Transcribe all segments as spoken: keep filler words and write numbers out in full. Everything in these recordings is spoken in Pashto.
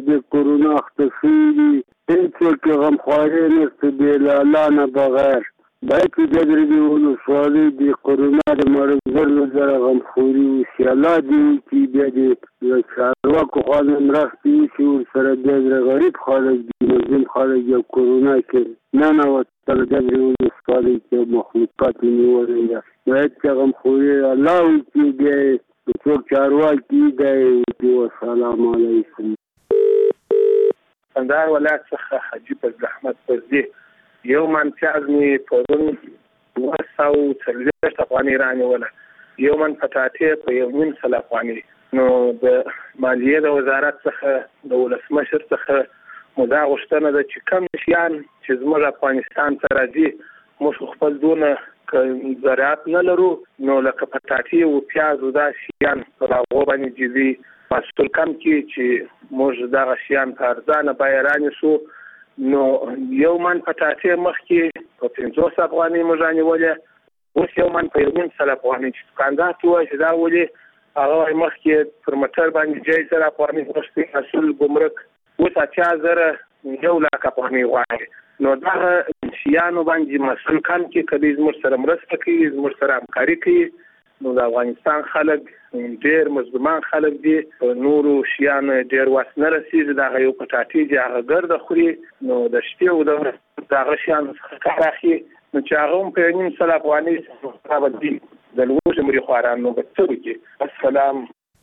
د کرونا اخته شوي دي، هېڅوک یې غمخواري نشته بې له الله نه بغیر. باید چې د درې ولسوالۍ د کرونا د مرض له سره غمخوري وشي. الله دې وکړي بیا دې له چارواکو خوا نه مرستې وشي ورسره. بیا د غریب خلک دي، مظلوم خلک یو کرونا کې ننوتل د درې ولسوالۍ کې مخلوقات یې نیولي ده. باید چې غمخوري الله وکړي بیا یې څوک چارواکي دی وکړي. والسلام علیکم. کندهار ولایت څخه حاجي فضل احمد فضلي. یو من پیاز مې پرون اوه سوه څلوېښت افغانۍ رانیوله، یو من پټاټې په یو نیم سل افغانۍ. نو د مالیې د وزارت څخه د ولسمشر څخه مو دا غوښتنه ده چې کوم شیان چې زموږ افغانستان ته راځي موږ خپل دونه زراعت نه لرو، نو لکه پټاټې او پیاز او دا شیان پر هغو باندې جدي مسؤل کم کړي چې موږ دغه شیان په ارزانه بیه رانیسو. نو یو من پټاټې مخکې په پنځوس افغانۍ موږ رانیولې، اوس یو من په یو نیم سل افغانۍ. چې دوکاندار ته ووایي چې دا ولې هغه وایي مخکې پر موټر باندې جای زره افغانۍ غوښتي، مسؤل ګمرک اوس اتیا زره یو لاک افغانۍ غواړي. نو دغه شیانو باندې مسؤل کم کړي، که دوی زموږ سره مرسته کوي، زموږ سره همکاري کوي. نو د افغانستان خلک ډېر مظلومان خلک دي، په نورو شیانو ډېر وس نه رسېږي. دغه یو پټاټې چې هغه ګرده خوري، نو د شپې او د ورځې د هغه شیانو څخه کار اخلي، نو چې هغه هم په یو نیم سل افغانۍ څخه به دي د لوږې مري خواران، نو به څه وکړي؟ السلام.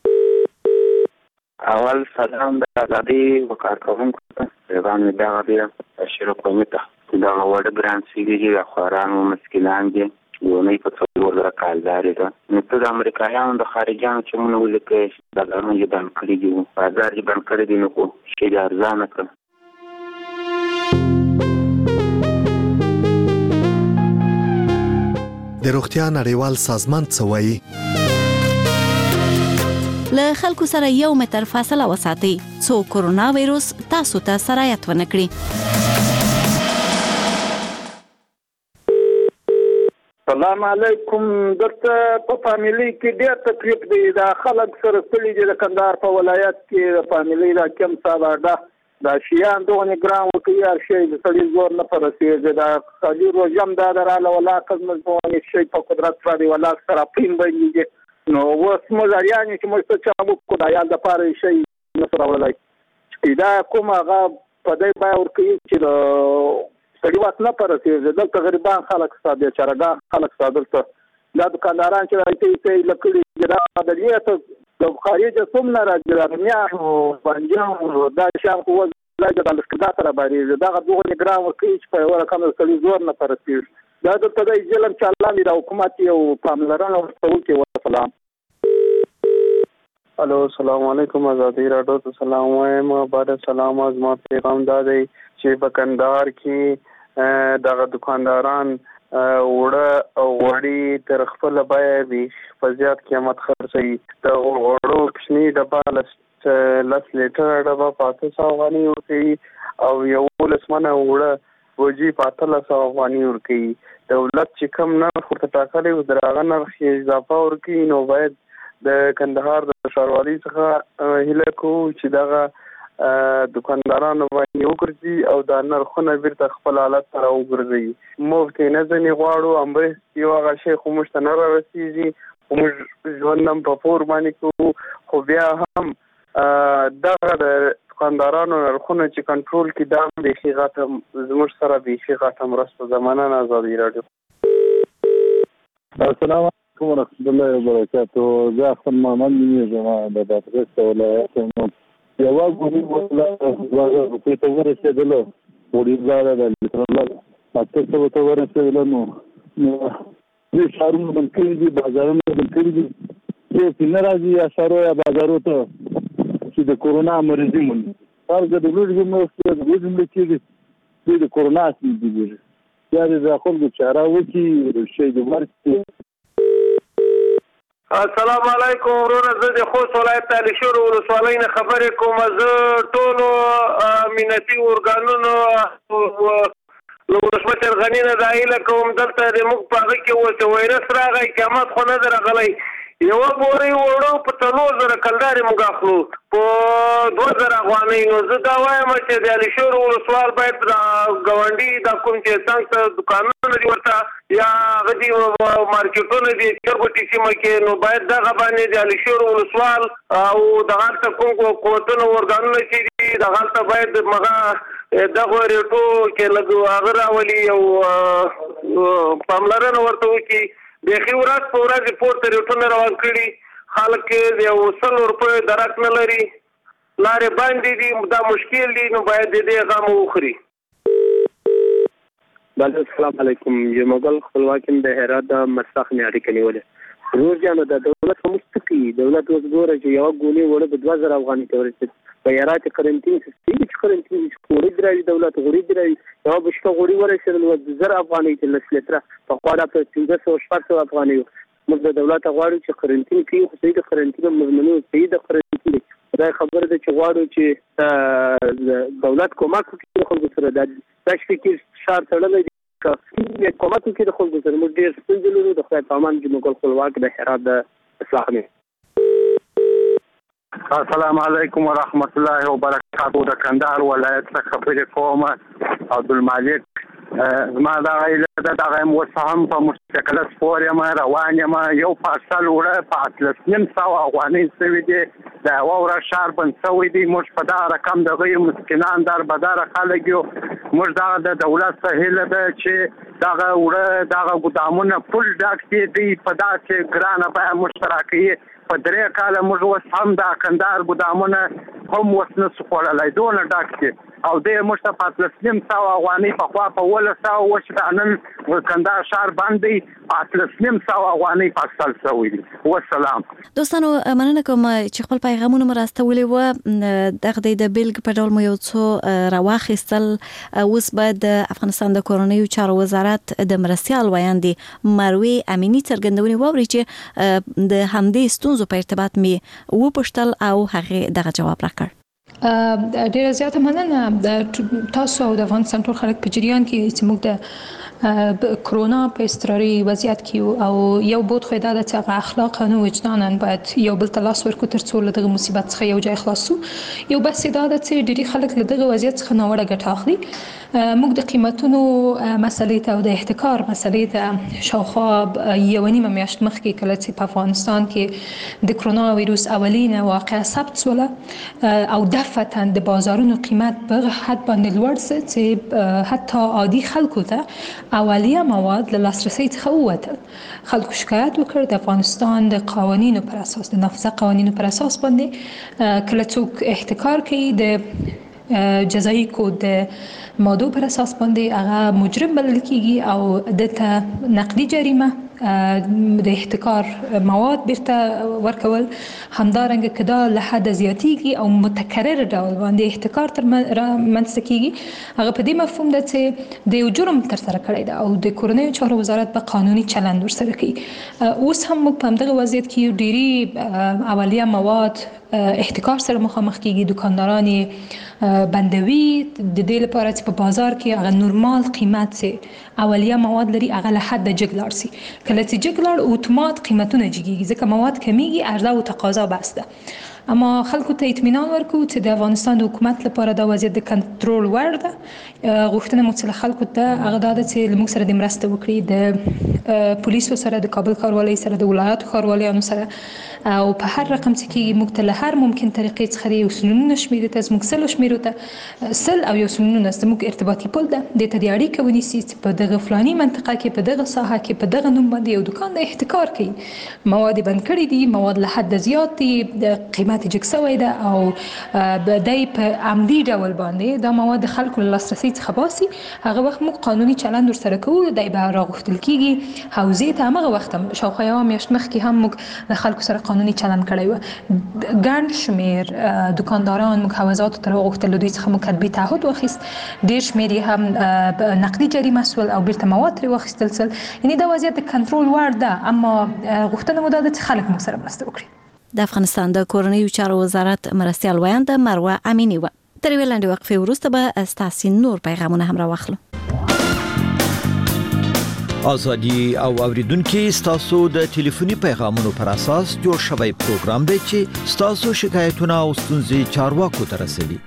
اول سلام د ازادۍ و کارکوونکو ته، پیغام مې دغه دی اشرف قومي ته. دغه وړه ګران سوي دي، د خواران و مسکینان دي، یونۍ په څلور زره کالدارې ده. نو ته د امریکایانو د خارجیانو چمونه ولیکئ، بازارونه یې بند کړي دي، بازار یې بند کړی دی، نو خو شی یې ارزانه کړه. د روغتیا نړیوال سازمان څه وایي؟ له خلکو سره یو متر فاصله وساتئ څو کرونا وایروس تاسو ته سرایت ونه کړي. سلام علیکم. دلته په فامیلي کې ډېر تکلیف دی، دا خلک سره ستړي دي. د کندهار په ولایت کې د فامیلي دا کم صاحب ده، دا شیان دغه ګرام وکړي، هر شی د سړي زور نه په رسېږي. دا خالي روژه هم دا دراله ولاقه زموږ دغه شی په قدرت باندې ولاق سره پین بندېږي. نو اوس موږ اریان یو چې موږ څه چا وکړو د عیال دپاره یې شی نه سو راوړلی. دا کوم هغه په دی بیه ورکوي چې د سړي واک نه په رسېږي. دلته غریبان خلک ستا، بیچارهګان خلک ستا، دلته دا دوکانداران چې راځي ته یې لکړي دي، دا د دې ته د خارجه څوم نه راځي، د رومیانو بانجانو دا شیان خو ځای د لښکرګاه سره بارېږي. دغه دغه ګرام ورکوي چې په یوه رقم د سړي زور نه په رسېږي. دا دلته دی ظلم چې الله مې د حکومت یو پاملرنه ورته وکړي. والسلام. الو السلام علیکم. ازادي راډیو ته سلام وایم. بعد سلام زما پیغام دا دی چې په کندهار کې دغه دکانداران وړه او وړي تر خپل بیه وي په زیات قیمت خرڅوي. د وړو کوچني ډبه لس لس لیټره ډبه په اته سوه افغانۍ ورکوي، او یولس منه وړه وجي په اتلس سوه افغانۍ ورکوي. دولت چې کوم نرخ ورته ټاکلی و د هغه نرخ یې اضافه ورکوي. نو باید د کندهار د ښاروالۍ څخه هیله کوو چې دغه دکاندارانو باندې وګرځي او دا نرخونه بیرته خپل حالت ته راوګرځوي. مفت یې نه ځنې غواړو، همبرس یو هغه شی خو موږ ته نه را رسېږي، خو موږ ژوند هم په پور باندې کوو. خو بیا هم دغه د دکاندارانو نرخونه چې کنټرول کړي، دا هم بیخي غټه زموږ سره بیخي غټه مرسته ده. مننه. ازادي راډیو. السلام علیکم ورحمت الله وبرکاتو. زه اختر محمد نومېږم، د بادغیس ولایت یم. یوه ګونې دوه زره روپۍ ته ورسېدله، وړي لاره د لیټر اته سوه ته ورسېدله. نو دې ښارونه بند کړي دي، بازارونه بند کړي دي. څوک نه راځي یا ښارو یا بازارو ته چې د کورونا مریضي مومي. هر ځای د لوږې مرستې د لوږې مړه کېږي، دوی د کورونا اصلي جوړېږي. بیا دې د خلکو چاره وکړي، شی دې ورکړي. السلام علیکم ورونه. زه د خوست ولایت علي شور ولسوالۍ نه خبرې کوم. زه ټولو امنیتي ارګانونو له ولسمشر غني نه دا هیله کوم، دلته د موږ په هغه کې اوس وایرس راغی، قیامت خو نه دی راغلی. یو بوري وړو په څلور زره کلدارې موږ اخلو په دوه زره افغانۍ. نو زه دا وایم چې د علي ولسوال باید ګاونډي دا کوم چې څنګه دکانونه دي ورته یا هغه دي مارکیټونه دي چربټي سیمه کې، نو باید دغه باندې د علي ولسوال او دغه ته کوم قوتونه ورګانونه چې دي دغه ته باید مغه دغه ریټو کې لګو هغه راولي او پاملرنه ورته وکړي. بیخي ورځ په ورځ پورته ریټونه روان کړي، خلک یو سل روپۍ درک نه لري، لارې باندې دي، دا مشکل دي، نو باید د دې غم وخوري. بله السلام علیکم. یو مغل خپلواکیم د هرات د مساخ نه اړیکه نیولې. روز جانو د دولت په مستقي دولت اوس ګوره چې یو ګونی وړه په دوه زره افغانۍ ته ورسېد. په هرات کرنټین سیستم چې کرنټین غوړي درایي دولت غوړي درایي یو بشته غوړي ورسېدل نو زر افغانۍ ته لس لیټره په خوا د پنځه سوه شپږ سوه افغانۍ. موږ د دولت غواړو چې کرنټین کوي، خو صحیح د کرنټین مضمونو صحیح د کرنټین دا خبره ده چې غواړو چې دولت کومک وکړي خلکو سره. دا فکر شار تړلی دی که کومک وکړي د خلکو سره. موږ ډېر ستونزې لرو. د خدای په امان چې موږ خپلواک د هرات د اصلاح نه. السلام علیکم ورحمت الله وبرکاتو. د کندهار ولایت څخه خبرې کوم. عبدالمالک زما دغه ایله ده، دغه یم اوس هم په مستقله سپور یم، روان یم. یو پارسل وړه په اتلس نیم سوه افغانۍ شوي دي، د یوه ورځ ښار بند شوی دی. موږ په دغه رقم دغه یو مسکینان دربدره خلک یو. موږ دغه د دولت څخه هیله ده چې دغه وړه دغه ګودامونه پل ډک دي، دوی په داسې ګرانه بیه موږ ته راکوي. په درې کاله موږ اوس هم د کندهار ګودامونه هم اوس نسو خوړلی، دونه ډک دي او دی موږ ته په اتلس نیم سوه افغانۍ پخوا په اوولس سوه اوس دا نن کندهار ښار بند دی، اتلس نیم سوه افغانۍ پارسل شوی دي. والسلام. دوستانو مننه کوم چې خپل پیغامونه مو راستولي وو. دغه د بیلګې په ډول مو یو څو راواخیستل. اوس به د افغانستان د کورنیو چارو وزارت د مرستیال ویاندې مروې امینی څرګندونې واوري چې د همدې ستونزو په ارتباط می وپوښتل او هغه دغه جواب راکړ. ډیره زیاته مننه تاسو او د افغانستان ټول خلک په جریان کې چې موږ د کرونا په اضطراري وضعیت کې او یو بود خو دا د چې اخلاقا او وجدانا باید یو بل ته لاس ورکړو تر څو له دغه مصیبت څخه یو ځای خلاص شو. یو بس دا د چې ډېری خلک له دغه وضعیت څخه ناوړه ګټه اخلي. موږ د قیمتونو مسلې ته او د احتکار مسلې ته شاوخوا یوه نیمه میاشت مخکې کله چې په افغانستان کې د کرونا ویروس اولینه واقعه ثبت شوله او دفعتا د بازارونو قیمت په حد باندې لوړ شو چې حتی عادي خلکو ته اولیه مواد له لاسرسي څخه ووتل. خلکو شکایت وکړ د افغانستان د قوانینو پر اساس د نافذه قوانینو پر اساس باندې کله څوک احتکار کوي د جزایي کود ماده پر اساس باندې هغه مجرم بلل کیږي او دته نقدي جریمه د احتکار مواد بیرته ورکول همدارنګه کدا له حد زیاتیږي او متکرر ډول باندې احتکار تر منځ کیږي. هغه په دې مفهوم ده چې د یو جرم تر سره کړی ده او د کورنیو چارو وزارت په قانوني چلند ورسره کوي. اوس هم موږ په همدغه وضعیت کې ډېری اولیه مواد احتکار سره مخامخ کیږي. دکانداران بندوي د دې لپاره چې په بازار کې هغه نورمال قیمت سي اولیه مواد لري هغه له حد جګ لاړ سي. کله چې جګ لاړ اتومات قیمتونه جګیږي ځکه مواد کمیږي، عرضه او تقاضا بس ده. اما خلکو ته اطمینان ورکو چې د افغانستان د حکومت لپاره دا وضعیت د کنټرول وړ ده. غوښتنه مو څه خلکو ته هغه دا ده چې موږ سره د مرسته وکړي د پولیسو سره، د کابل ښاروالۍ سره، د ولایاتو ښاروالانو سره او په هر رقم چې کېږي موږ ته له هر ممکن طریقې څخه د یو سلونونه شمېرې ته زموږ سلو شمېرو ته سل او یو سلونونه زموږ ارتباطي پل ده دې ته د اړیکه ونیسي چې په دغه فلاني منطقه کې په دغه ساحه کې په دغه نوم باندې یو دکان د احتکار کوي، مواد بند کړي دي، مواد له حد زیات دي، قیمت جګ شوی ده او دی په عمدي ډول باندې دا مواد د خلکو له لاسرسي څخه باسي. هغه وخت موږ قانوني چلند ورسره کوو، دی به راغوښتل کېږي حوزې ته. همغه وخت هم شاوخوا یوه میاشت مخکې هم موږ له خلکو سره قانوني چلند کړی و. ګڼ شمېر دکانداران موږ حوزاتو ته راوغوښتل، له دوی څخه موږ کتبي تعهد واخیست، ډېر شمېر یې هم نقدي جریمه سول او بیرته مواد ترې واخیستل سول. یعنې دا وضعیت د کنټرول وړ ده، اما غوښتنه مو دا ده چې خلک موږ سره مرسته وکړي. د افغانستان د کورنیو چارو وزارت مرستیال ویانده مروه امینی و. تر یوې لنډې وقفې وروسته به ستاسې نور پیغامونه هم راواخلو. ازادي او اوریدونکو ستاسو د ټلیفوني پیغامونو پر اساس جوړ شوی پروګرام دی چې ستاسو شکایتونه او ستونزې چارواکو ته رسوي.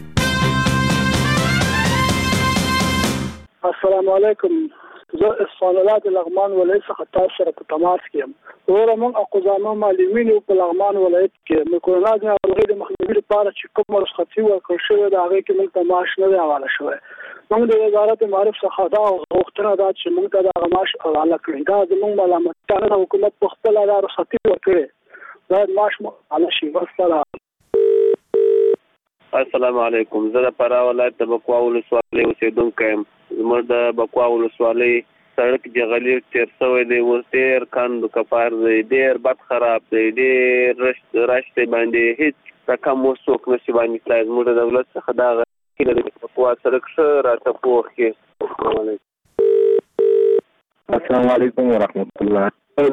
السلام علیکم. زه اسفان الله د لغمان ولایت څخه تاسو سره په تماس کې یم. ورته موږ اقوزامه معلمین په لغمان ولایت کې د کورونا د ناروغۍ د مخنیوي لپاره چې کوم رخصتي ورکړل شوې ده هغه کې موږ ته معاش نه دی حواله شوی. موږ د وزارت معارف څخه دا غوښتنه ده چې موږ ته د معاش حواله کړي. دا زموږ ملامتیا نه، حکومت په خپل لاره رخصتي ورکړي دا معاش حواله شي. والسلام. السلام علیکم. زه د فراه ولایت د بکوا ولسوالۍ اوسیدونکی یم. زموږ د بکوا ولسوالۍ سړک جغلي تیر شوی دی، اوس ډېر کند کفار دی، ډېر بد خراب دی، ډېر رش رش دی باندې هېڅ رقم اوس څوک نشي باندې تللی. زموږ د دولت څخه دا هیله ده چې بکوا سړک ښه راته پوخ کړي. السلام علیکم ورحمت الله.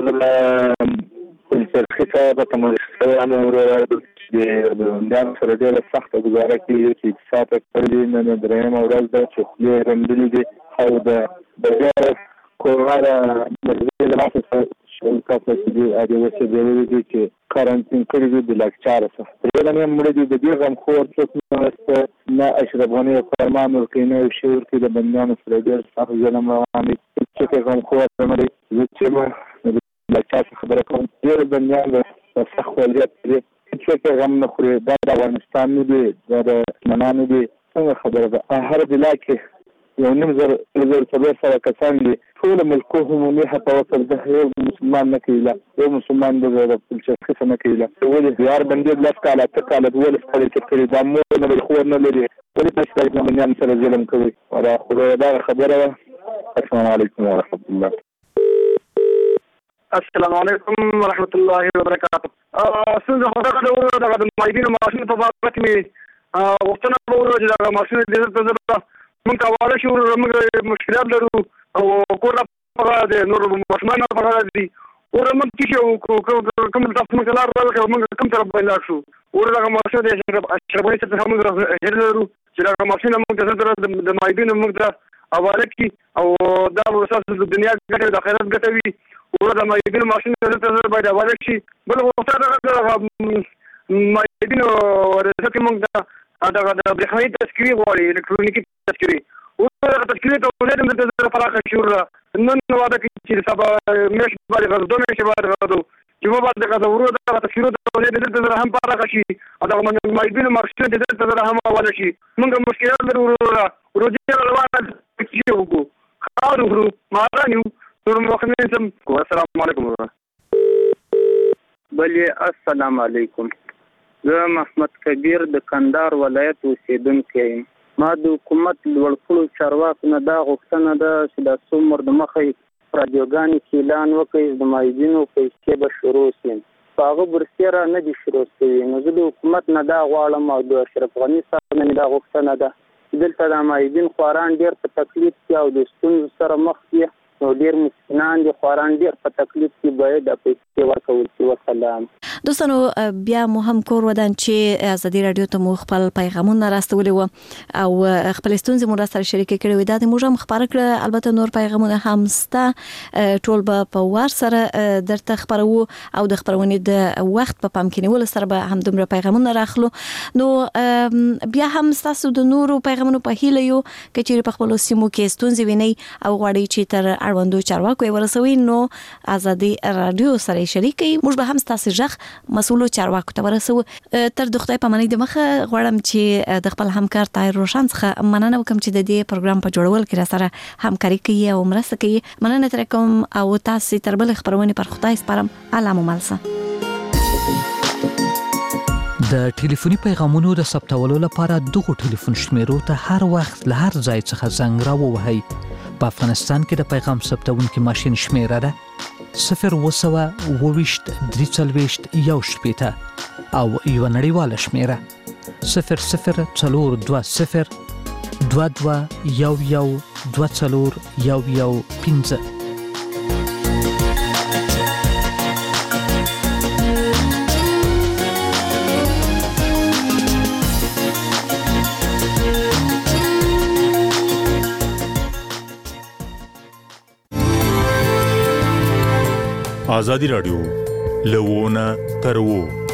پلچرخي ته په تماشا شویانو د بندیانو سره ډېره سخته ګزاره کېږي چې اقتصاد یې کړی. نن درېیمه ورځ ده چې خولې یې رنډلې دي او د بیا کورونا د مجلې له لاسه شل کسه چې دي هغې رسېدلي دي چې کارانتین کړي دي د لاکچاره څخه. درې دانې مړه دي. د دې غمخور څوک نه مرسته نه اشرف غني فرمان ورکوي نه یو شی ورکوي. د بندیانو سره ډېر سخت ظلم روان دی. څوک یې غمخور نه مړ دی. زه چې یم د لاکچار خبره کوم. ډېر بندیان د سخت وضعیت دي. څوک یې غم نه خوري. دا د افغانستان نه دي، دا د دښمنانو دي. څنګه خبره ده؟ هر ضلع کې یو نیم زر زر څلور سوه کسان دي. ټول ملکو عمومي حتی وصل ده. یو مسلمان نه کوي، یو مسلمان د پلچرخي څخه نه کوي. ولې د یار بندي لس کاله اته کاله دولس کاله تېر کړي. دا مور نه لري، خور نه لري. ولې تاسو د بندیانو سره ظلم کوئ؟ دا خدای دا خبره ده. السلام علیکم ورحمت الله. السلام علیکم ورحمت الله وبرکاته. څنګه خو دغه ډول دغه د معیدینو معاشونو په باره کې مې غوښتنه وکړه چې دغه معاشونه د زړه زړه موږ ته حواله شي. موږ مشکلات لرو او کور لپاره د نورو ماشومانو لپاره دي. ور موږ چې شو کوم تاسو موږ لار راغلو موږ کوم طرف باندې لاړ شو. ور دغه معاشونه د اشرف غني څخه موږ هیله لرو چې دغه معاشونه موږ د زړه د معیدینو موږ ته حواله کړي او دا به ستاسو د دنیا ګټه د آخرت ګټه وي. ور د معیدینو معاشونه د زړه باندې حواله شي. بل غوښتنه د معیدینو ورته موږ دغه د برېښنایي تذکرې غواړي، الکترونیکي تذکرې. اوس دغه تذکرې ته ولې د زړه پراخه شي. نن واده کوي چې سبا میاشت باندې غږ دوه میاشتې باندې غږ چې ما باندې غږ ورو دغه تذکرې ته ولې د زړه هم پراخه شي او دغه معیدینو معاشونه د زړه هم حواله شي. موږ مشکلات لرو وروره روزي روانه چې وکړو خاور وکړو مارانیو نور مخنیزم. السلام علیکم. بلې السلام علیکم. زه محمد کبیر د کندهار ولایت اوسیدونکی یم. ما د حکومت لوړ پوړو چارواکو نه دا غوښتنه ده چې دا څو عمر د مخې رادیوګانې کې اعلان وکړي د معیدینو پیسې به شروع شي. په هغه برسېره نه دي شروع شوي. نو زه د حکومت نه دا غواړم او د اشرف غني صاحب نه دا غوښتنه ده چې دلته د معیدین خواران ډېر په تکلیف کې او د ستونزو سره مخ دي. نو ډېر مسکینان دي، خواران ډېر په تکلیف کې باید د پیسې ورکول شي. وسلام. دوستانو بیا مو هم کور ودان چې ازادي رادیو ته مو خپل پیغامونه راستولي وو او خپل ستونزې مو سره شریک کړي وي. دا د موږ هم خبره کړه. البته نور پیغامونه هم سته، ټول به په وار سره درته خبرو او د خبرونې د وخت په پام کې نیول سره به هم دومره پیغامونه راخلو. نو بیا هم تاسو د نورو پیغامونو په هیله یو چې په خپل سیمو کې ستونزې ویني او غواړي چې تر اړوندو چارواکو ورسوي نو ازادي رادیو سره شریک کړئ. موږ به هم تاسو ژغ مسؤلو چارواکو ته ورسو. تر د خدای په منۍ د مخه غواړم چې د خپل همکار طاهر روشن څخه مننه وکم چې د دې پروګرام په جوړول کې را سره همکاري کوي او مرسته کوي. مننه تر کوم او تاسو تر بل خبرونه پر خدای سپارم. الله مو ملسه. د ټلیفوني پیغامونو د ثبتولو لپاره دغه ټلیفون شمیرو ته هر وخت له هر ځای څخه زنګ راووهئ. په افغانستان کې د پیغام ثبتونکي ماشین شمیره ده صفر وسوه اوويشت درې څلوېښت یو شپېته او یوه نړیواله شمیره صفر صفر څلور دوه صفر دوه دوه یو یو دوه څلور یو یو پنځه. ازادي رادیو لوونه تر وو